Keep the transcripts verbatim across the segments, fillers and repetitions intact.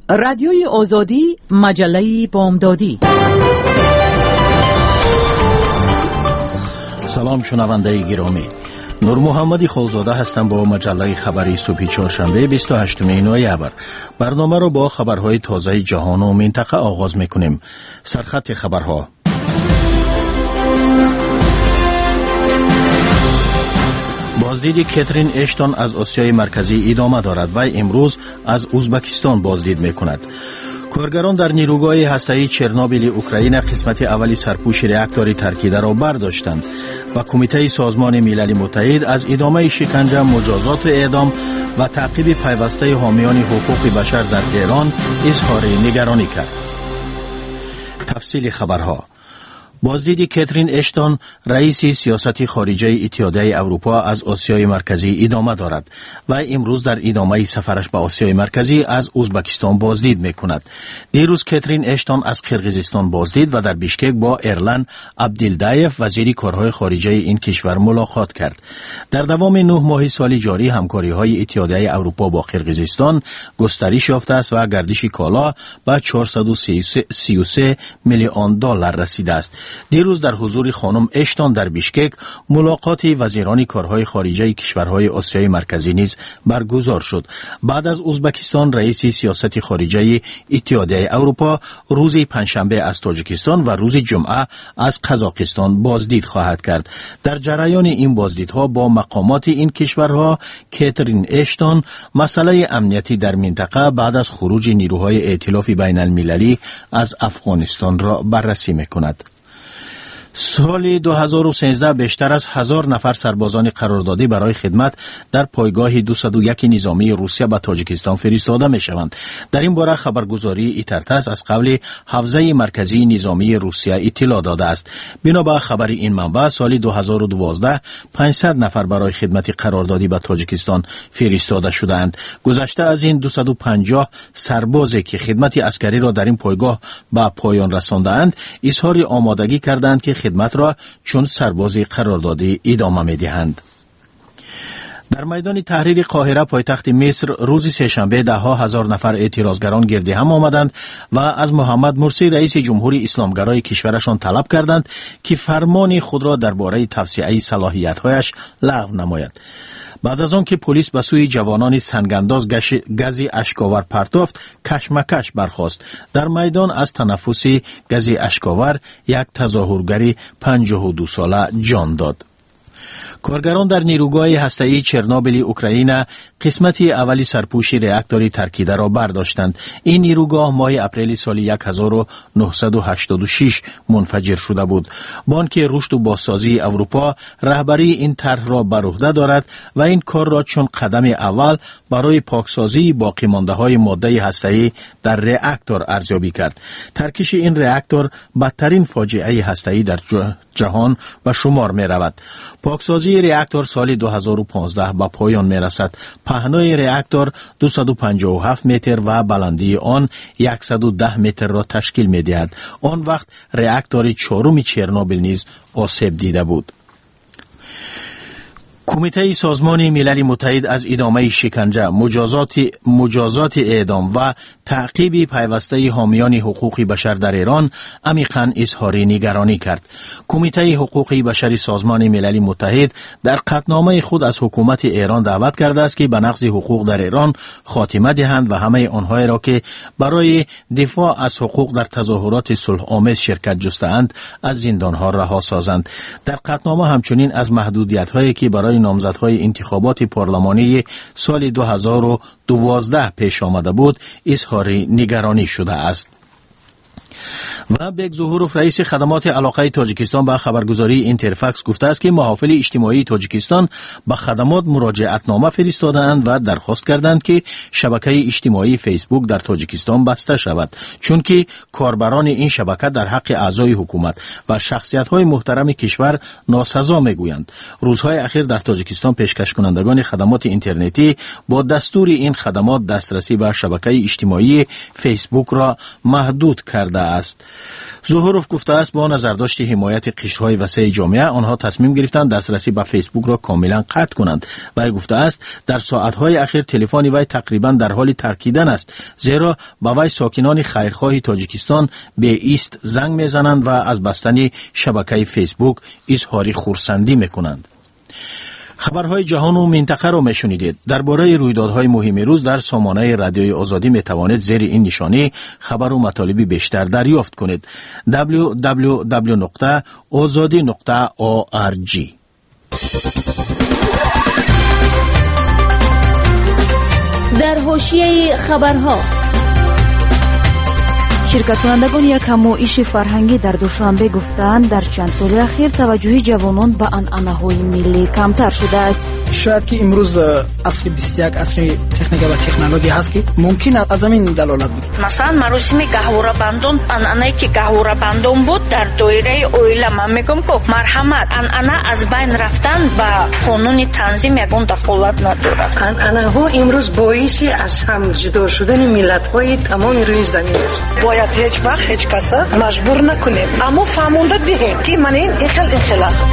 رادیوی آزادی، مجله بامدادی. سلام شنونده گرامی، نور محمدی خالزاده هستم با مجله خبری صبح چهارشنبه بیست و هشتم نوامبر. برنامه را با خبرهای تازه جهان و منطقه آغاز میکنیم. سرخط خبرها: بازدید کاترین اشتون از آسیای مرکزی ادامه دارد و امروز از ازبکستان بازدید میکند. کارگران در نیروگاه هسته‌ای چرنوبیل اوکراین قسمت اولی سرپوش راکتور ترکیده را برداشتند و کمیته سازمان ملل متحد از ادامه شکنجه، مجازات اعدام و تعقیب پیوسته حامیان حقوق بشر در ایران اظهار نگرانی کرد. تفصیل خبرها: بازدید کاترین اشتون رئیس سیاست خارجه اتحادیه اروپا از آسیای مرکزی ادامه دارد و امروز در ادامه سفرش به آسیای مرکزی از ازبکستان بازدید میکند. دیروز کاترین اشتون از قرقیزستان بازدید و در بیشکک با ایرلان عبدالدایف وزیر کارهای خارجه این کشور ملاقات کرد. در دوام نه ماه سال جاری همکاری های اتحادیه اروپا با قرقیزستان گسترش یافته است و گردش کالا به چهارصد و سی و سه میلیون دلار رسیده است. دیروز در حضور خانم اشتون در بیشکک ملاقات وزیران کارهای خارجه کشورهای آسیای مرکزی نیز برگزار شد. بعد از ازبکستان رئیس سیاست خارجه اتحادیه اروپا روز پنجشنبه از تاجیکستان و روز جمعه از قزاقستان بازدید خواهد کرد. در جریان این بازدیدها با مقامات این کشورها کاترین اشتون مسئله امنیتی در منطقه بعد از خروج نیروهای ائتلاف بین المللی از افغانستان را بررسی میکند. سال دو هزار و سیزده بیشتر از هزار نفر سربازان قراردادی برای خدمت در پایگاه دویست و یک نظامی روسیه به تاجیکستان فرستاده می شوند. در این باره خبرگزاری ایترتاس از قبل حوزه مرکزی نظامی روسیه اطلاع داده است. بنابر خبر این منبع سال دو هزار و دوازده پانصد نفر برای خدمت قراردادی به تاجیکستان فرستاده شدند. گذشته از این دویست و پنجاه سربازی که خدمت عسکری را در این پایگاه به پایان رساندند اظهار آمادگی کردند که خدمت را چون سربازی قراردادی ادامه می‌دهند. در میدان تحریر قاهره پایتخت مصر روز سه‌شنبه ده ها هزار نفر اعتراضگران گرد هم آمدند و از محمد مرسی رئیس جمهوری اسلامگرای کشورشان طلب کردند که فرمان خود را درباره توسعه صلاحیت‌هایش لغو نماید. بعد از آن که پلیس به سوی جوانان سنگانداز گاز اشکاور پرتافت، کشمکش برخاست. در میدان از تنفس گاز اشکاور یک تظاهرگر پنجاه و دو ساله جان داد. کارگران در نیروگاه هسته‌ای چرنوبیل اوکراین قسمت اولی سرپوش راکتور ترکیده را برداشتند. این نیروگاه ماه اپریل سال هزار و نهصد و هشتاد و شش منفجر شده بود. بانک رشد و بازسازی اروپا رهبری این طرح را بر عهده دارد و این کار را چون قدم اول برای پاکسازی باقی مانده های ماده هسته‌ای در راکتور ارزیابی کرد. ترکیش این راکتور بدترین فاجعه هسته‌ای در جهان به شمار می رود. پاکسازی راکتور سال دو هزار و پانزده به پایان می رسد. پهنای راکتور دویست و پنجاه و هفت متر و بلندی آن صد و ده متر را تشکیل می دهد. آن وقت راکتور چهارم چرنوبیل نیز آسیب دیده بود. کمیته سازمان ملل متحد از ادامه شکنجه، مجازات مجازات اعدام و تعقیب پیوسته حامیان حقوق بشر در ایران عمیقاً اظهار نگرانی کرد. کمیته حقوق بشر سازمان ملل متحد در قطعنامه خود از حکومت ایران دعوت کرده است که به نقض حقوق در ایران خاتمه دهند و همه آنهایی را که برای دفاع از حقوق در تظاهرات صلح آمیز شرکت جسته‌اند از زندانها رها سازند. در قطعنامه همچنین از محدودیت‌هایی که برای نامزدهای انتخابات پارلمانی سال دو هزار و دوازده پیش آمده بود اظهار نگرانی شده است. و بیگ ظهوروف رئیس خدمات علاقه تاجیکستان به خبرگزاری اینترفکس گفته است که محافل اجتماعی تاجیکستان به خدمات مراجعتنامه فرستادند و درخواست کردند که شبکه اجتماعی فیسبوک در تاجیکستان بسته شود، چون که کاربران این شبکه در حق اعضای حکومت و شخصیت‌های محترم کشور ناسزا میگویند. روزهای اخیر در تاجیکستان پیشکش کنندگان خدمات اینترنتی با دستور این خدمات دسترسی به شبکه اجتماعی فیسبوک را محدود کرده است. ظهوروف گفته است با نظرداشت حمایت قشرهای وسیع جامعه آنها تصمیم گرفتند دسترسی به فیسبوک را کاملا قطع کنند. وی گفته است در ساعتهای اخیر تلفن وی تقریبا در حال ترکیدن است، زیرا با وی ساکنان خیرخواه تاجیکستان به ایست زنگ میزنند و از بستن شبکه فیسبوک اظهار خرسندی میکنند. خبرهای جهان و منطقه را میشنیدید. درباره رویدادهای مهم روز در سامانه رادیوی آزادی میتوانید زیر این نشانی خبر و مطالب بیشتر دریافت کنید. دبلیو دبلیو دبلیو نقطه آزادی نقطه او آر جی. در حاشیه خبرها، شرکت کنندگان یک همایش فرهنگی در دوشنبه گفتند در چند سال اخیر توجه جوانان به عنعنه‌های ملی کمتر شده است. شاید که امروز اصل بیست و یک اصل تکنیک و تکنولوژی هست که ممکن است از همین دلالت بود. مثلا مراسم قهوه بندون عنعنه‌ای که قهوه بندون بود در دایره اویله من میگم که مرحمت عنعنه از بین رفتن به قانون تنظیم یگان دخالت ندارد. عنعنه ها امروز باعث از هم جدا شدن ملت های تمام روی زمین است. باید هیچ وقت هیچ کس مجبور نکنیم، اما فهمونده دهیم که من این اخل اخل است.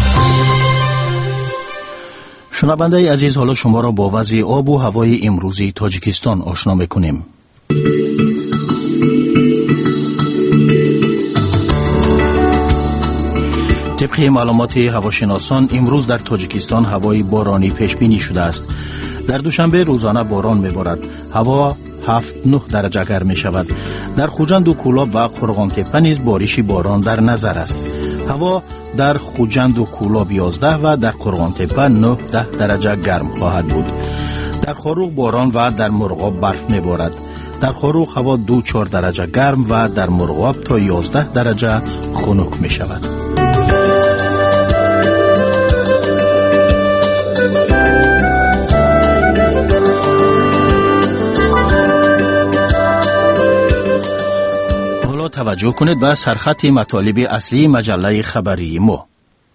شنونده عزیز، حالا شما را با وضع آب و هوای امروزی تاجیکستان آشنا میکنیم. طبق معلومات هواشناسان امروز در تاجیکستان هوای بارانی پیش بینی شده است. در دوشنبه روزانه باران میبارد. هوا هفت نه درجه گرم می شود. در خوجند و کولاب و قرغانتپه نیز بارش باران در نظر است. هوا در خوجند و کولاب یازده و در قرغانتپه نه ده درجه گرم خواهد بود. در خاروق باران و در مرغاب برف می بارد. در خاروق هوا دو چهار درجه گرم و در مرغاب تا یازده درجه خنک می شود. توجه کنید به سرخط مطالب اصلی مجله خبری ما.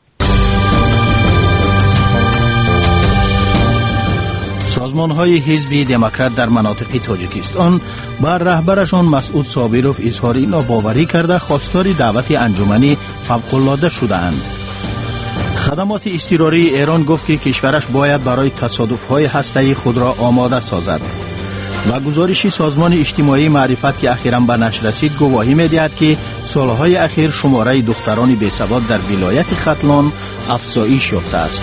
سازمان‌های حزب دموکرات در مناطق تاجیکستان بر رهبرشان مسعود صابروف اظهار ناباوری کرده خواستار دعوت انجمنی فوق‌العاده شده‌اند. خدمات اضطراری ایران گفت که کشورش باید برای تصادف‌های هسته‌ای خود را آماده سازد. و گزارش سازمان اجتماعی معرفت که اخیراً به نشر رسید گواهی می‌دهد که سالهای اخیر شماره دختران بی‌سواد در ولایت ختلان افزایش یافته است.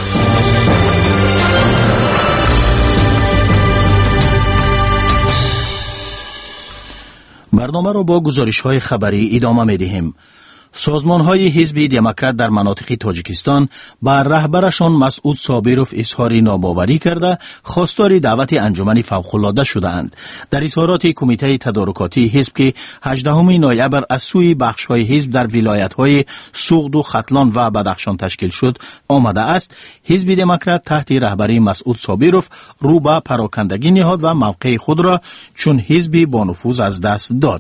برنامه را با گزارش‌های خبری ادامه می‌دهیم. سازمان‌های حزب دموکرات در مناطق تاجیکستان بر رهبرشان مسعود صابروف اظهار ناباوری کرده خواستار دعوت انجمن فوق‌العاده شده‌اند. در اظهارات کمیته تدارکاتی حزب که هجدهم نوامبر از سوی بخش‌های حزب در ولایت‌های سوغد و ختلان و بدخشان تشکیل شد آمده است، حزب دموکرات تحت رهبری مسعود صابروف رو به پراکندگی نهاد و موقع خود را چون حزب با نفوذ از دست داد.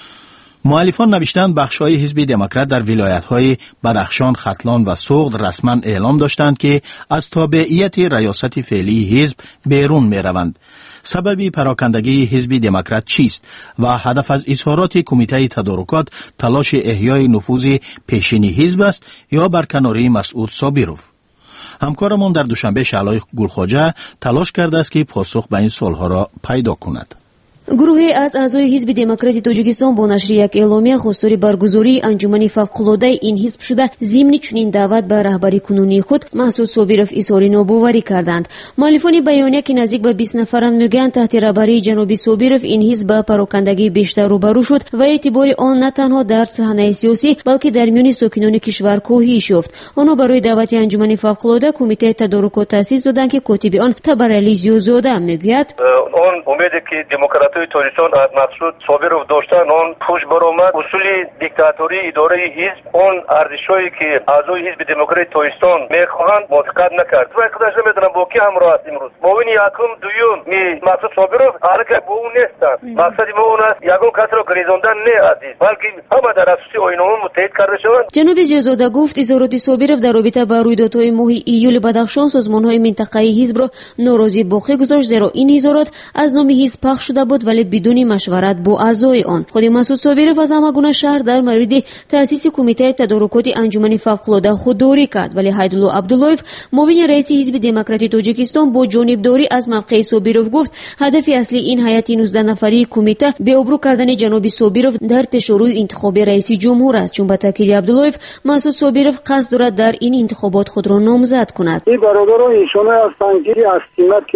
مؤلفان نوشتند بخش‌های حزب دموکرات در ولایت‌های بدخشان، ختلان و سوغد رسما اعلام داشتند که از تابعیت ریاست فعلی حزب بیرون می‌روند. سبب پراکندگی حزب دموکرات چیست و هدف از اظهارات کمیته تدارکات تلاش احیای نفوذ پیشینی حزب است یا برکناری مسعود صابروف؟ همکارمان در دوشنبه شعلای گلخواجه تلاش کرده است که پاسخ به این سوال‌ها را پیدا کند. گروهی از اعضای حزب دموکرات تاجیکستان با نشر یک اعلامیه خواستار برگزاری انجمن فوق‌العاده این حزب شده ضمن چنین دعوت به رهبری کنونی خود مسعود صابروف اظهار ناباوری کردند. مؤلفان بیانیه که نزدیک به بیست نفرند میگویند تحت رهبری جناب صابروف این حزب به پراکندگی بیشتر روبرو شد و اعتبار آن نه تنها در صحنه سیاسی بلکه در میان ساکنان کشور کاهش یافت. آنها برای دعوت انجمن فوق‌العاده کمیته تدارکات تأسیس دادند که کاتب آن تبرعلی زیوزاده میگوید اون امیدی که دموکرات‌های تاجیکستان از مسعود صابروف داشتن اون پوش برآمد. اصول دیکتاتوری اداره حزب اون ارزشایی که اعضای حزب دموکرات تاجیکستان میخواهند موافقت نکرد. و خودش نمیدونم با کی همراه است امروز. معاون یکم دوم می مسعود صابروف حرکت با اون نیستند. مقصد ما اون است یگان کس را گریزاندن نه عزیز، بلکه همه در اساس آیین‌نامه متحد کرده شوند. جناب زیوزاده گفت اظهارات صابروف در رابطه با رویدادهای ماه ایول بدخشان سازمان‌های منطقه‌ای حزب را ناراضی باقی گذاشت، زیرا این اظهارات از نام حزب پخش شده بود برد ولی بدون مشورت با اعضای آن. خود مسعود صابرов از همگونه شهر در مورد تأسیس کمیته تدارکات انجمن فوق‌العاده خودداری کرد ولی حیدالله عبداللهیف معاون رئیس حزب دموکراتی تاجیکستان با جانبداری از موقع صابرов گفت هدف اصلی این هیئت نوزده نفری کمیته به ابرو کردن جناب صابرов در پیشروی انتخاب رئیس جمهور است، چون به تاکید عبداللهیف مسعود صابرов قصد دارد در این انتخابات خود را نامزد کند. این برادران ایشان هستند که از قیمت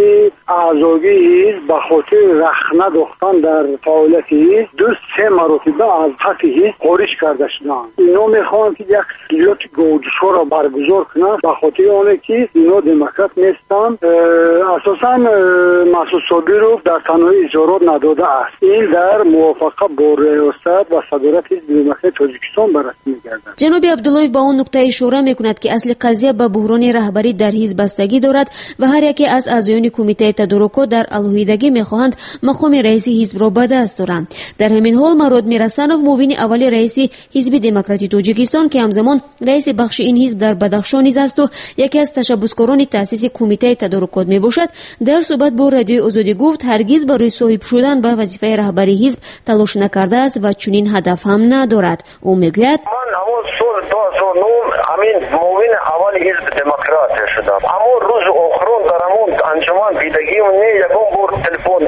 اعضایی به خاطر رخنه دختن در فعالیت حزب دو سه مرتبه از حق حزب خارج کرده شدند. اینا میخواهند که یک سیاست گوجشو را برگزار کنند به خاطر آنه که اینا دموکرات نیستند. اساسا مسعود صابرov در تنهایی اظهارات نداده است. این در موافقه با ریاست و صدارت حزب دموکرات تاجیکستان بررسی می‌گردد. جناب عبداللهیف با اون نکته اشاره میکند که اصل قضیه به بحران رهبری در حزب بستگی دارد و هر یکی از اعضایان کمیته تدارکات در علیحدگی میخواهند مقام رئیس حزب را به دست دارند. در همین حال مراد میرسنوف معاون اول رئیس حزب دموکراتی تاجیکستان که همزمان رئیس بخش این حزب در بدخشان نیز است و یکی از تشبثکاران تأسیس کمیته تدارکات میباشد، در صحبت با رادیوی آزادی گفت هرگز برای صاحب شدن به وظیفه رهبری حزب تلاش نکرده است و چنین هدف هم ندارد. او میگوید من همون سال دو هزار و نه همین معاون اول حزب دموکرات شدم. اما روز آخرون در همون انجمن بیدگی و نه یکم بار تلفن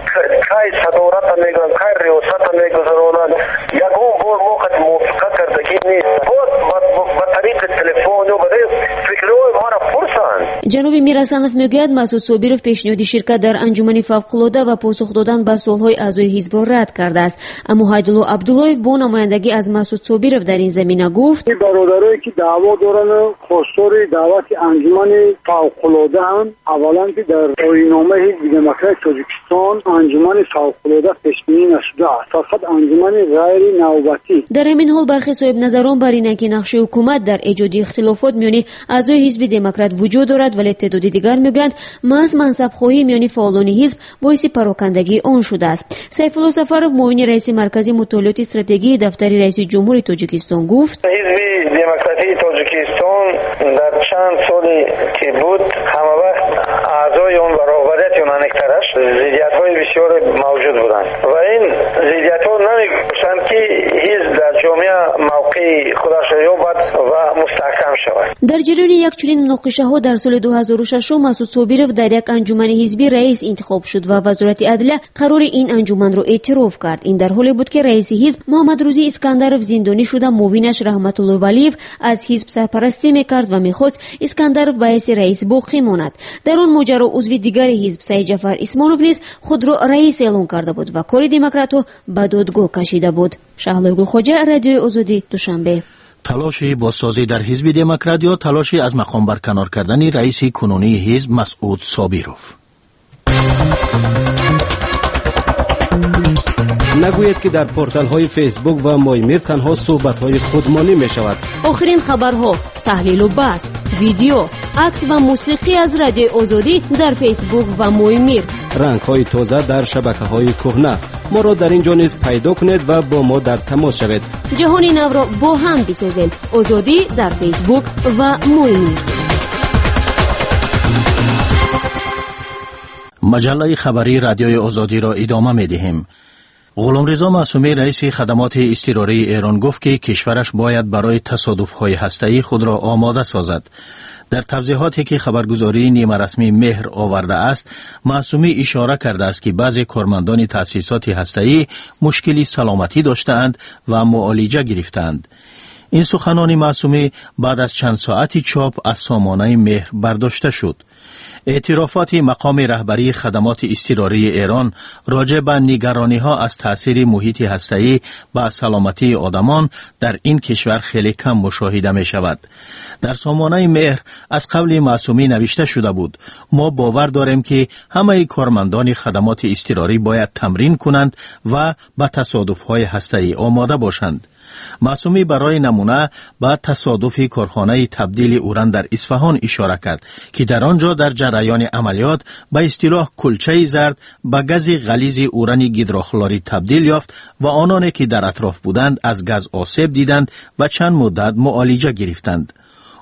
کای صدارت میگن کای ریاست میگذارونن یکم بار موقع موافقه کردگی نیست. بود با طریق تلفن و برای فکرهای ما را پرسند. جناب میرسنوف میگوید مسعود صابرov پیشنهاد شرکت در انجمن فوق‌العاده و پاسخ دادن به سوالهای اعضای حزب را رد کرده است. اما حیدالله عبداللهیف با نمایندگی از مسعود صابرov در این زمینه گفت این برادرایی که دعوا دارن خواستار دعوت انجمن فوق‌العاده هم اولا که در آیین‌نامه حزب دموکرات تاجیکستان انجمن فوق‌العاده پیش بینی نشده است، فقط انجمن غیر نوبتی. در همین حال برخی صاحب نظران بر اینند که نقش حکومت در ایجاد اختلافات میان اعضای حزب دموکرات وجود دارد ولی تعداد دیگر میگویند محض منصب‌خواهی میان فعالان حزب باعث پراکندگی آن شده است. سیفالله سفرov معاون رئیس مرکزی مطالعات استراتژی دفتر رئیس جمهور تاجیکستان گفت حزب دموکراتی تاجیکستان در چند سالی که بود همه وقت اعضای اون برابریت اون انکترش ضدیت‌های بسیار موجود بودند و این ضدیت‌ها نمی‌گوشند که حزب در جامعه موقع خودش را یابد و مستحکم شود. در جریان یک چنین مناقشه‌ها در سال دو هزار و شش مسعود صابرov در یک انجمن حزبی رئیس انتخاب شد و وزارت عدلیه قرار این انجمن را اعتراف کرد. این در حالی بود که رئیس حزب محمد روزی اسکندرov زندانی شده معاونش رحمت الله ولیев از حزب سرپرستی میکرد و میخواست اسکندرov به حیث رئیس باقی ماند. در آن ماجرا عضو دیگر حزب سعید جعفر اسمانov نیز خود را رئیس اعلام کرده بود و کار دموکرات‌ها به دادگاه کشیده بود. شهلا گلخواجه، رادیوی آزادی، دوشنبه. تلاش بازسازی در حزب دموکرات یا تلاشی از مقام برکنار کردن رئیس کنونی حزب مسعود صابرov. نگوید که در پورتال های فیسبوک و مایمیر تنها صحبت های خودمانی می شود. آخرین خبرها، تحلیل و بحث، ویدیو، عکس و موسیقی از رادیوی آزادی در فیسبوک و مایمیر. رنگ های تازه در شبکه های کهنه. ما را در اینجا نیز پیدا کنید و با ما در تماس شوید. جهانی نو را با هم بسازیم. آزادی در فیسبوک و مایمیر. مجله خبری رادیوی آزادی را ادامه می دهیم. غلامرضا معصومی رئیس خدمات اضطراری ایران گفت که کشورش باید برای تصادف‌های هسته‌ای خود را آماده سازد. در توضیحاتی که خبرگزاری نیمه رسمی مهر آورده است، معصومی اشاره کرده است که بعضی کارمندان تأسیسات هسته‌ای مشکلی سلامتی داشتند و معالجه گرفتند. این سخنان معصومی بعد از چند ساعتی چاپ از سامانه مهر برداشته شد. اعترافات مقام رهبری خدمات اضطراری ایران راجع به نگرانی‌ها از تأثیر محیط هسته‌ای بر سلامتی آدمان در این کشور خیلی کم مشاهده می شود. در سامانه مهر از قبل معصومی نوشته شده بود: ما باور داریم که همه کارمندان خدمات اضطراری باید تمرین کنند و به تصادف‌های هسته‌ای آماده باشند. معصومی برای نمونه به تصادف کارخانه تبدیل اوران در اصفهان اشاره کرد که در آنجا در جریان عملیات به اصطلاح کلچه زرد به گاز غلیظ اوران گیدروخلوری تبدیل یافت و آنانی که در اطراف بودند از گاز آسیب دیدند و چند مدت معالجه گرفتند.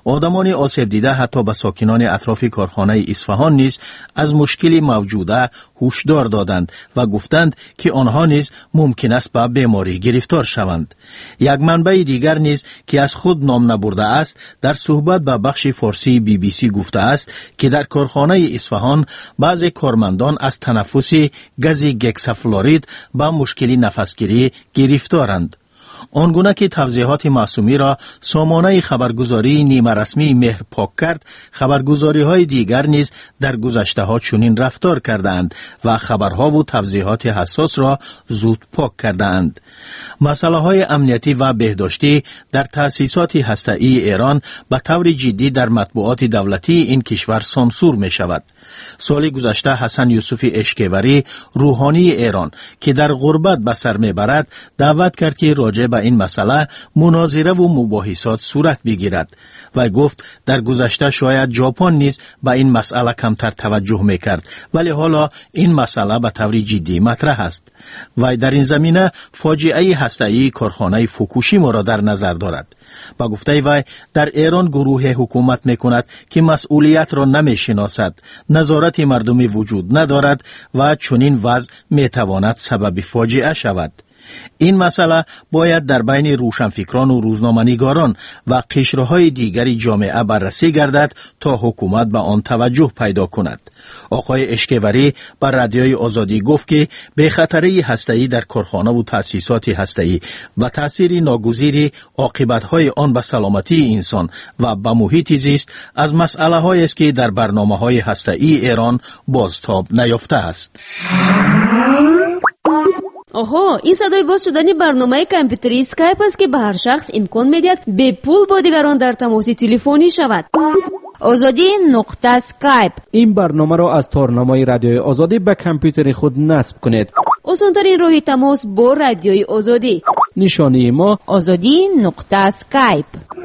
آدمان آسیب دیده حتی به ساکنان اطراف کارخانه اصفهان نیز از مشکل موجوده هشدار دادند و گفتند که آنها نیز ممکن است به بیماری گرفتار شوند. یک منبع دیگر نیز که از خود نام نبرده است در صحبت به بخش فارسی بی بی سی گفته است که در کارخانه اصفهان بعضی کارمندان از تنفس گاز گکسافلورید به مشکل نفسگیری گرفتارند. آنگونه که توضیحات معصومی را سامانه خبرگزاری نیمه رسمی مهر پاک کرد، خبرگزاری های دیگر نیز در گذشته ها چنین رفتار کردند و خبرها و توضیحات حساس را زود پاک کردند. مسئله های امنیتی و بهداشتی در تأسیسات هسته‌ای ایران به طور جدی در مطبوعات دولتی این کشور سانسور می شود. سال گذشته حسن یوسف اشکوری روحانی ایران که در غربت به سر می برد دعوت کرد که راجع به این مسئله مناظره و مباحثات صورت بگیرد و گفت در گذشته شاید ژاپن نیز به این مسئله کمتر توجه میکرد، ولی حالا این مسئله به طور جدی مطرح است و در این زمینه فاجعه هسته‌ای کارخانه فوکوشیما را در نظر دارد. با گفته وی در ایران گروه حکومت میکند که مسئولیت را نمیشناسد، نظارت مردمی وجود ندارد و چنین وضع میتواند سبب فاجعه شود. این مسئله باید در بین روشنفکران و روزنامه‌نگاران و قشرهای دیگری جامعه بررسی گردد تا حکومت به آن توجه پیدا کند. آقای اشکوری بر رادیوی آزادی گفت که به خطری هسته‌ای در کارخانه و تأسیسات هسته‌ای و تأثیر ناگزیر عاقبت‌های آن به سلامتی انسان و به محیط زیست از مسئله‌هایی است که در برنامه‌های هسته‌ای ایران بازتاب نیافته است. آها، این صدای باز شدن برنامه کامپیوتری اسکایپ است که به هر شخص امکان می‌دهد به پول با دیگران در تماس تلفنی شود. آزادی نقطه اسکایپ. این برنامه را از تارنمای رادیوی آزادی به کامپیوتر خود نصب کنید. آسان‌ترین راه تماس با رادیوی آزادی. نشانی ما آزادی نقطه اسکایپ.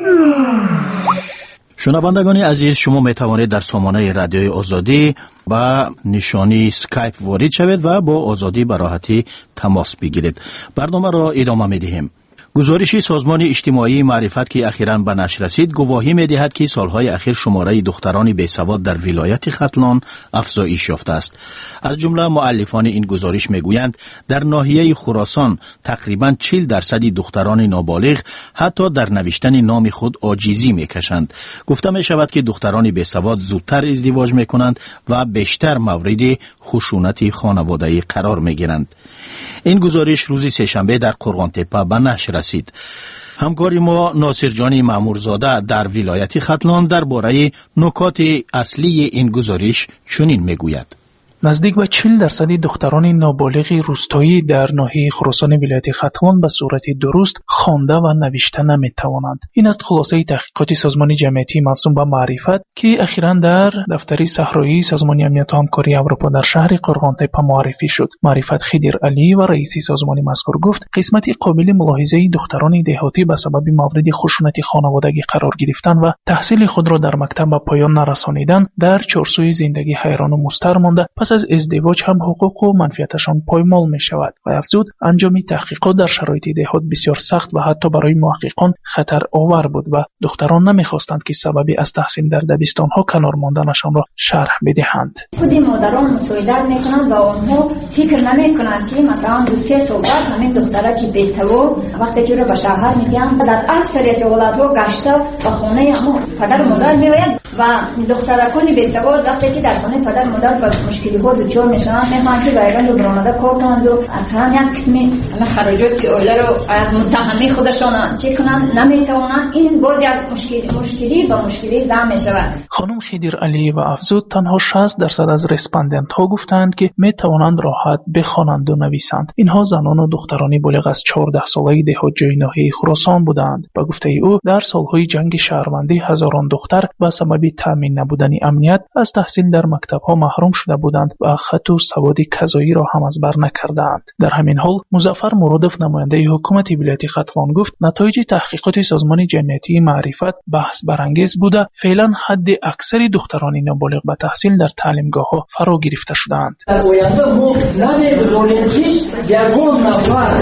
شنوندگان عزیز، شما می توانید در سامانه رادیوی آزادی با نشانی اسکایپ وارد شوید و با آزادی به راحتی تماس بگیرید. برنامه را ادامه می دهیم. گزارش سازمان اجتماعی معرفت که اخیراً به نشر رسید گواهی می‌دهد که سالهای اخیر شماره دختران بیسواد در ولایت ختلان افزایش یافته است. از جمله مؤلفان این گزارش میگویند در ناحیه خراسان تقریباً چهل درصد دختران نابالغ حتی در نوشتن نام خود عاجزی میکشند. گفته می شود که دختران بیسواد زودتر ازدواج میکنند و بیشتر مورد خشونت خانوادگی قرار میگیرند. این گزارش روز سه‌شنبه در قرغان‌تپه به نشر رسید. همکار ما ناصر جان مامورزاده در ولایت ختلان درباره نکات اصلی این گزارش چنین میگوید. نزدیک به چهل درصد دختران نابالغ روستایی در ناحیه خراسان ولایت ختلان به صورت درست خوانده و نوشته نمیتوانند. این است خلاصه تحقیقات سازمان جمعیتی مفزون به معرفت که اخیراً در دفتر صحرایی سازمان امنیت و همکاری اروپا در شهر قرغان‌تپه معرفی شد. معرفت خضر علی و رئیس سازمان مذکور گفت قسمت قابل ملاحظه دختران دهاتی به سبب مورد خشونت خانوادگی قرار گرفتن و تحصیل خود را در مکتب به پایان نرسانیدن در چارسوی زندگی حیران و مضطر مانده پس از ازدواج هم حقوق و منفیتشان پایمال می شود و افزود انجام تحقیقات در شرایط دهات بسیار سخت و حتی برای محققان خطر آور بود و دختران نمی خواستند که سببی از تحصیل در دبستان ها کنار ماندنشان را شرح بدهند. خود مادران مساعدت میکنند و آنها فکر نمی کنند که مثلا دو سه سال بعد همین دختره که بیسواد وقتی که رو به شوهر میدن در اکثریت ولایت‌ها گشته به خانه اما پدر و مادر میآید و دخترکان بیسواد وقتی که در خانه پدر و مادر با مشکلی ها دچار میشن میخوان که برگردن و برآمده کار کنند و اصلا یک قسمی همه خراجات که اوله رو از متهمی خودشان چه کنند نمیتوانند. این باز یک مشکلی مشکلی با مشکلی زم میشود. خانم خضر علی و افزود تنها شصت درصد از رسپاندنت ها گفتند که میتوانند راحت بخوانند و نویسند. اینها زنان و دخترانی بالغ از چهارده ساله دهات جای ناحیه خراسان بودند. با گفته او در سالهای جنگ شهروندی هزاران دختر به سبب تامین نبودن امنیت از تحصیل در مکتب‌ها محروم شده بودند و خط و سواد کذایی را هم از بر نکردند. در همین حال مظفر مرادف نماینده حکومت ولایت ختلان گفت نتایج تحقیقات سازمان جمعیتی معرفت بحث برانگیز بوده. فعلا حد اکثر دختران نابالغ به تحصیل در تعلیمگاه‌ها فرا گرفته شدند. در آینده ما نمی‌گذاریم که یگان نفر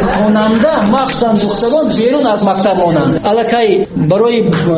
آینده مخصوصا دختران بیرون از مکتب مانند الکی برای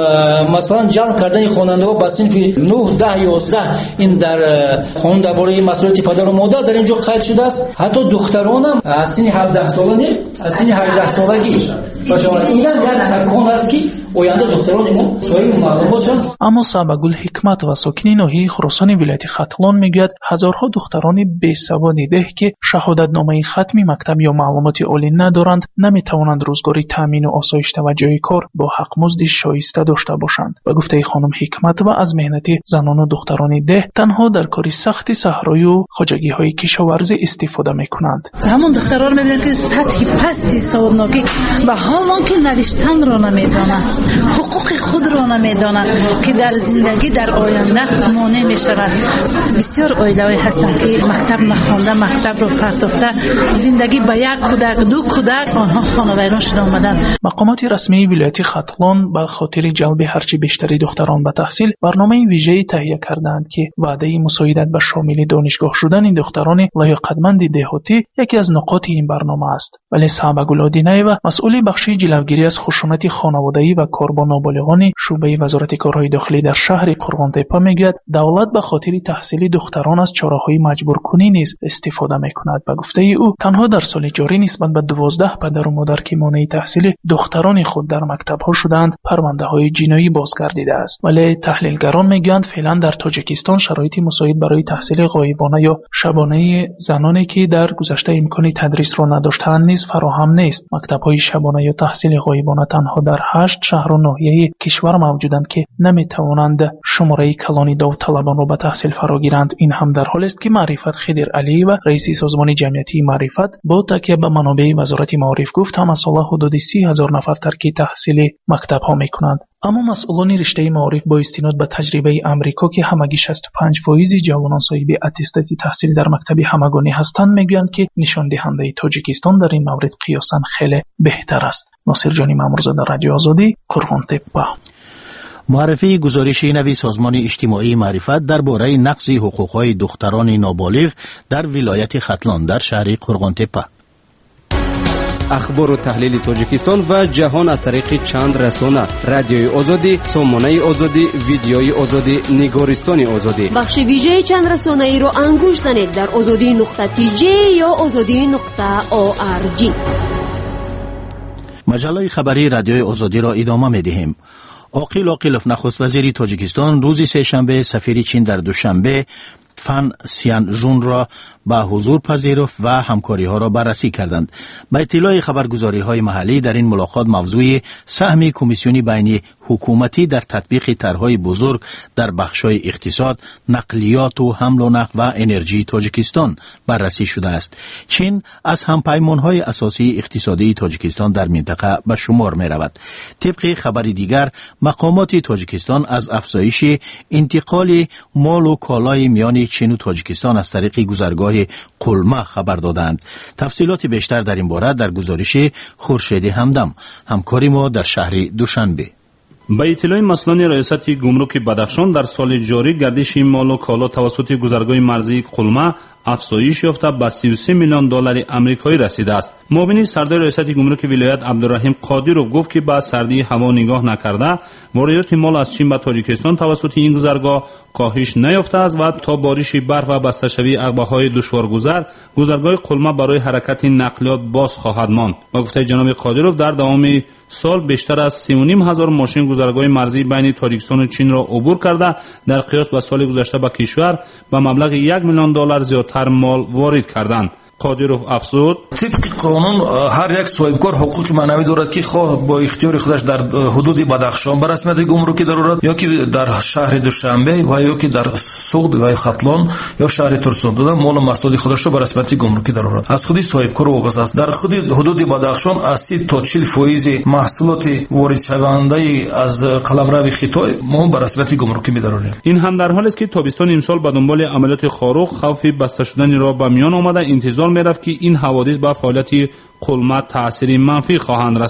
مثلا جمع کردن خواننده ها به صنف نه ده یازده این در قانون درباره مسئولیت پدر و مادر در اینجا قید شده است. حتی دختران هم از سن هفده سالگی از سن هجده سالگی باشه. این هم یک تکان است که آینده دختران ما صاحب معلومات شدند. اما سابگل حکمت و ساکنی ناحیه خراسان ولایت ختلان میگوید هزارها دختران بیسواد ده که شهادت نامه ختمی مکتب یا معلومات عالی ندارند نمیتوانند روزگاری تامین و آسایش و جای کار با حق مزد شایسته داشته باشند. به گفته خانم حکمت و از مهنت زنان و دختران ده تنها در کاری سخت صحرایی و خواجگی های کشاورزی استفاده میکنند. همون دختران میبینند که سطح پستی سوادناکی به حال که نوشتن را نمیدانند، حقوق خود را نمیدانند که در زندگی در آینده مانع میشود. بسیار عائله‌ای هستند که مکتب نخوانده، مکتب رو پرتافته، زندگی با یک کودک دو کودک آنها خانوادگان شده آمدند. مقامات رسمی ولایت ختلان به خاطر جلب هرچی بیشتری دختران به تحصیل برنامه ویژه‌ای تهیه کردند که وعده مساعدت به شامل دانشگاه شدن این دختران لیاقتمند دهاتی یکی از نقاط این برنامه است. ولی صحابه گلادینه و مسئول بخش جلوگیری از خشونت خانوادگی و کار با نابالغان شعبه وزارت کارهای داخلی در شهر قرغانتپه میگوید دولت به خاطر تحصیل دختران از چاره‌های مجبور کنی نیز استفاده میکند. به گفته او تنها در سال جاری نسبت به دوازده پدر و مادر که مانع تحصیل دختران خود در مکتب‌ها شدند پرونده‌های جنایی بازگردیده است. ولی تحلیلگران میگویند فعلا در تاجیکستان شرایط مساعد برای تحصیل غایبانه یا شبانه زنانی که در گذشته امکان تدریس را نداشتند نیز فراهم نیست. مکتب‌های شبانه یا تحصیل غایبانه تنها در هشت شهر و ناحیه کشور موجودند که نمیتوانند شماره کلانی داوطلبان را به تحصیل فراگیرند. این هم در حالی است که معرفت خضر علی و رئیس سازمان جمعیتی معرفت با تکیه به منابع وزارت معارف گفت هم از سال حدود سی هزار نفر ترک تحصیل مکتب ها میکنند. اما مسئولان رشته معارف با استناد به تجربه امریکا که همگی شصت و پنج فیصد جوانان صاحب اتستات تحصیل در مکتب همگانی هستند میگویند که نشان دهنده تاجیکستان در این مورد قیاساً خیلی بهتر است. ناصر جانی مامورزاده، رادیو آزادی، قرغانتپه. معرفی گزارش نوی سازمان اجتماعی معرفت درباره نقض حقوق‌های دختران نابالغ در ولایت ختلان در شهر قرغانتپه. اخبار و تحلیل تاجیکستان و جهان از طریق چند رسانه: رادیوی آزادی، سامانه آزادی، ویدیوی آزادی، نگارستان آزادی. بخش ویژه چند رسانه ای رو انگوش زنید در آزادی نقطه تی جی یا آزادی نقطه او آر جی. مجله خبری رادیوی آزادی را ادامه می‌دهیم. عاقل عاقلوف نخست وزیر تاجیکستان روز سه‌شنبه سفیر چین در دوشنبه فن سیان جون را به حضور پذیرفت و همکاری ها را بررسی کردند. به اطلاع خبرگزاری های محلی در این ملاقات موضوع سهم کمیسیونی بین حکومتی در تطبیق طرح‌های بزرگ در بخش‌های اقتصاد، نقلیات و حمل و نقل و انرژی تاجیکستان بررسی شده است. چین از همپیمان‌های اساسی اقتصادی تاجیکستان در منطقه به شمار می‌رود. طبق خبر دیگر مقامات تاجیکستان از افزایش انتقال مال و کالای میان چین و تاجیکستان از طریق گذرگاه قلمه خبر دادند. تفصیلات بیشتر در این باره در گزارش خورشید همدم، همکاری ما در شهر دوشنبه. به اطلاع مسئولان ریاست گمرک بدخشان در سال جاری گردش مال و کالا توسط گذرگاه مرزی قلمه افزایش یافته به سی و سه میلیون دلار آمریکایی رسیده است. معاون سردار ریاست گمرک ولایت عبدالرحیم قادیروف گفت که با سردی هوا نگاه نکرده واردات مال از چین به تاجیکستان توسط این گذرگاه کاهش نیافته است و تا بارش برف و بسته‌شوی عقبه‌های دشوارگذر گذرگاه قلمه برای حرکت نقلیات باز خواهد ماند. با گفته جناب قادیروف در دوام سال بیشتر از سی و نیم هزار ماشین گذرگاه مرزی بین تاجیکستان و چین را عبور کرده در قیاس با سال گذشته به کشور با مبلغ یک میلیون دلار زیادتر مال وارد کردند. قادیروف افزود طبق قانون هر یک صاحبکار حقوق معنوی دارد که خواه با اختیار خودش در حدود بدخشان به رسمیت گمرکی دارد یا که در شهر دوشنبه و یا که در سوق و ختلان یا شهر ترسون دادن مال و محصول خودش را به رسمیت گمرکی دارد. از خودی صاحبکار وابسته است. در خود حدود بدخشان از سی تا چهل فیصد محصولات وارد شونده از قلمرو خطای ما به رسمیت گمرکی می‌داریم. این هم در حالی است که تابستان امسال به دنبال عملیات خاروق خوف بسته شدن را به میان آمده انتظار می‌رفت که این حوادث به فعالیت قلمه تأثیر منفی خواهند رساند.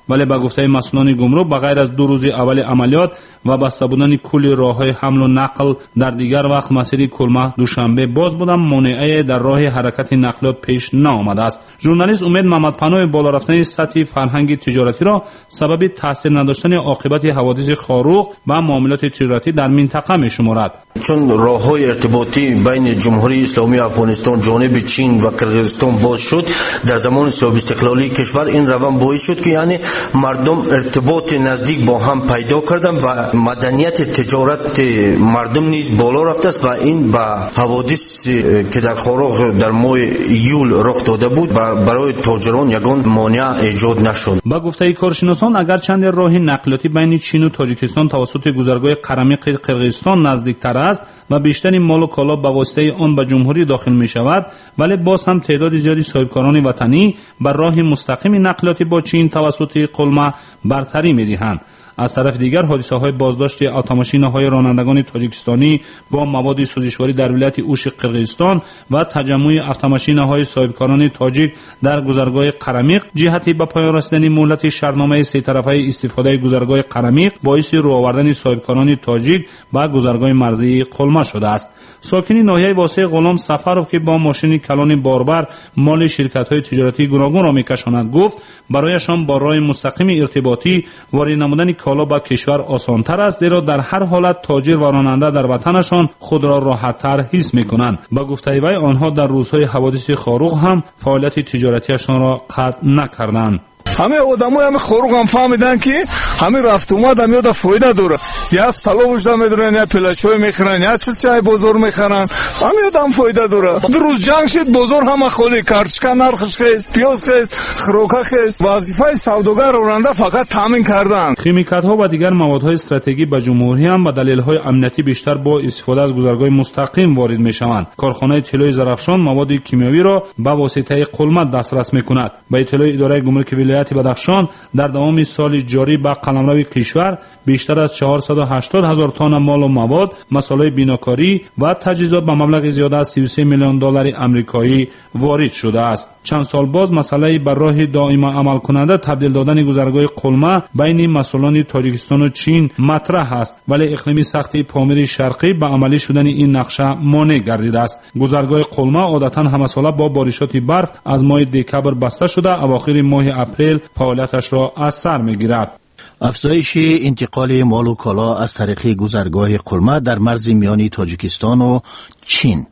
ولی به گفته مسئولان گمرک به غیر از دو روز اول عملیات و بسته بودن کل راه‌های حمل و نقل در دیگر وقت مسیر کلمه دوشنبه باز بودن مانعی در راه حرکت نقلیات پیش نآمده است. ژورنالیست امید محمدپناه بالا رفتن سطح فرهنگ تجارتی را سبب تاثیر نداشتن عاقبت حوادث خاروق و معاملات تجارتی در منطقه می‌شمارد. چون راه‌های ارتباطی بین جمهوری اسلامی افغانستان جانب چین و قرقیزستان باز شد در زمان صاحب استقلالی کشور، این روند باعث شد که یعنی مردم ارتباط نزدیک با هم پیدا کردند و مدنیت تجارت مردم نیز بالا رفته است و این به حوادث که در خاروق در ماه یول رخ داده بود برای تاجران یگان مانع ایجاد نشد. با گفته کارشناسان اگر چند راه نقلیاتی بین چین و تاجیکستان توسط گذرگاه قرمیق قرقیزستان نزدیکتر است و بیشتر مال و کالا به واسطه آن به جمهوری داخل می شود، ولی باز هم تعداد زیادی صاحبکاران وطنی بر راه مستقیم نقلیاتی با چین توسط قلمه برتری می دهند. از طرف دیگر حادثه های بازداشت اتوماشین های رانندگان تاجیکستانی با مواد سوزشواری در ولایت اوش قرقیزستان و تجمع اتوماشین های صاحبکاران تاجیک در گذرگاه قرمیق جهتی به پایان رسیدن مهلت شرطنامه سه طرفه استفاده گذرگاه قرمیق باعث رو آوردن صاحبکاران تاجیک به گذرگاه مرزی قلمه شده است. ساکن ناحیه واسه غلام سفرов که با ماشین کلان باربر مال شرکت های تجارتی گوناگون را میکشاند گفت برایشان با راه مستقیم ارتباطی وارد نمودن کالا به کشور آسان‌تر است، زیرا در هر حالت تاجر و راننده در وطنشان خود را راحت‌تر حس می‌کنند. با گفته وی آنها در روزهای حوادث خاروق هم فعالیت تجارتیشان را قطع نکردند. همه آدمای همه خاروق هم فهمیدن که همه رفت اومد هم یاد فایده داره. یا سلا وجدا میدارن یا پلاچوی میخرن یا چیزای بازار میخرن، همه یاد هم فایده داره. دو روز جنگ شد بازار همه خالی، کارچکا نرخش خیست، پیاز خیست، خروکا خیست. وظیفه سوداگر راننده فقط تامین کردن. خیمیکات ها و دیگر موادهای استراتژیکی به جمهوری هم به دلیل های امنیتی بیشتر با استفاده از گذرگاه مستقیم وارد میشوند. کارخانه طلای زرافشان مواد کیمیایی را به واسطه قلمه دسترس میکند. به اطلاع اداره گمرک ولایت بدخشان در دوام سال جاری به قلمرو کشور بیشتر از چهارصد و هشتاد هزار تن مال و مواد، مسائل بیناکاری و تجهیزات به مبلغ زیاده از سی و سه میلیون دلار آمریکایی وارد شده است. چند سال باز مسئله بر راه دائما عمل کننده تبدیل دادن گذرگاه قلمه بین مسئولان تاجیکستان و چین مطرح است، ولی اقلیم سختی پامیر شرقی به عملی شدن این نقشه مانع گردیده است. گذرگاه قلمه عادتا همساله با بارشات برف از ماه دکبر بسته شده، اواخر ماه اپریل فعالیتش را از سر میگیرد. افزایش انتقال مال و کالا از طریق گذرگاه قلمه در مرز میانی تاجیکستان و چین.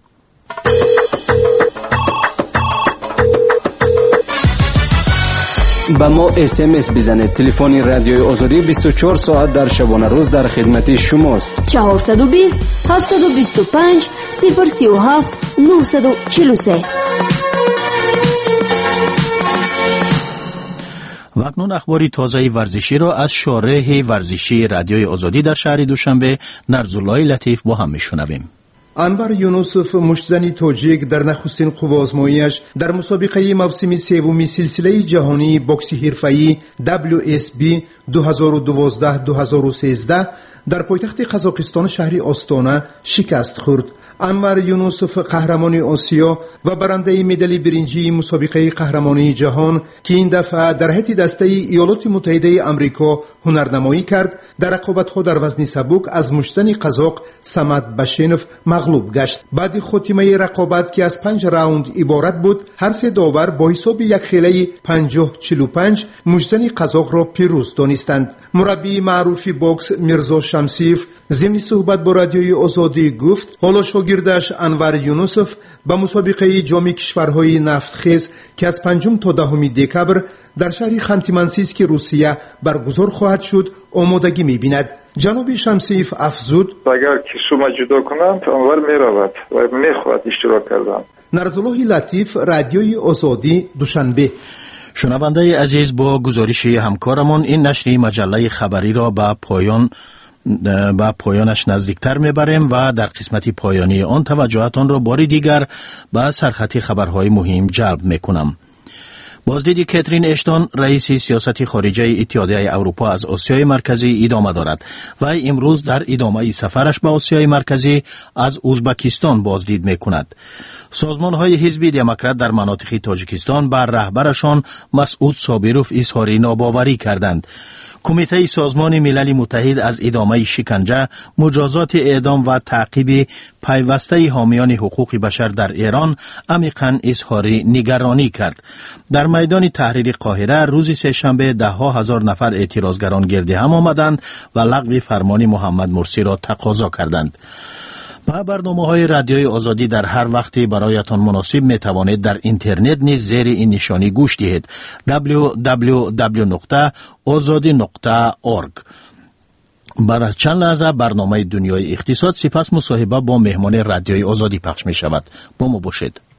با ما اس ام اس بزنید. تلفن رادیوی آزادی بیست و چهار ساعت در شبانه روز در خدمت شماست. چهارصد و بیست هفتصد و بیست و پنج صفر سی و هفت نهصد و چهل و سه. و اکنون اخباری تازه ورزشی را از شارح ورزشی رادیوی آزادی در شهر دوشنبه نرزالله لطیف با هم میشنویم. انور یونوسف مشتزنی تاجیک در نخستین قوازماییش در مسابقه موسم سوم سلسله جهانی بوکس حرفه‌ای دبلیو اس بی دو هزار و دوازده دو هزار و سیزده در پایتخت قزاقستان شهر آستانه شکست خورد. انور یونوسف قهرمان آسیا و برنده مدال برنجی مسابقه قهرمانی جهان که این دفعه در حیط دسته ایالات متحده آمریکا هنرنمایی کرد، در رقابت‌ها در وزن سبک از مشتزن قزاق سمد بشینف مغلوب گشت. بعد خاتمه رقابت که از پنج راوند عبارت بود، هر سه داور با حساب یک خیله پنجاه چهل و پنج مشتزن قزاق را پیروز دانستند. مربی معروف بوکس میرزا شمسیف ضمن صحبت با رادیوی آزادی گفت حالا شاگردش انور یونوسف به مسابقه جام کشورهای نفتخیز که از پنجم تا دهم دکبر در شهر خانتی-منسیسک روسیه برگزار خواهد شد آمادگی می‌بیند. جناب شمسیف افزود اگر کشوم جدا کنند انور می‌رود و می‌خواهد اشتراک کردن. نرزالله لطیف رادیوی آزادی دوشنبه. شنونده عزیز، با گزارش همکارمان این نشر مجله خبری را به پایان به پایانش نزدیکتر میبریم و در قسمت پایانی آن توجهتان را باری دیگر به سرخط خبرهای مهم جلب میکنم. بازدید کاترین اشتون رئیس سیاست خارجه اتحادیه اروپا از آسیای مرکزی ادامه دارد و امروز در ادامه سفرش به آسیای مرکزی از ازبکستان بازدید میکند. سازمان های حزب دموکرات در مناطق تاجیکستان بر رهبرشان مسعود صابروف اظهار ناباوری کردند. کمیته سازمان ملل متحد از ادامه شکنجه، مجازات اعدام و تعقیب پیوسته حامیان حقوق بشر در ایران عمیقاً اظهار نگرانی کرد. در میدان تحریر قاهره روز سه‌شنبه ده ها هزار نفر اعتراضگران گرد هم آمدند و لغو فرمان محمد مرسی را تقاضا کردند. با برنامه های رادیوی آزادی در هر وقتی برایتان مناسب می توانید در اینترنت نیز زیر این نشانی گوش دهید دبلیو دبلیو دبلیو نقطه آزادی نقطه اورگ. بعد از چند لحظه برنامه دنیای اقتصاد، سپس مصاحبه با مهمان رادیوی آزادی پخش می شود. با ما باشید.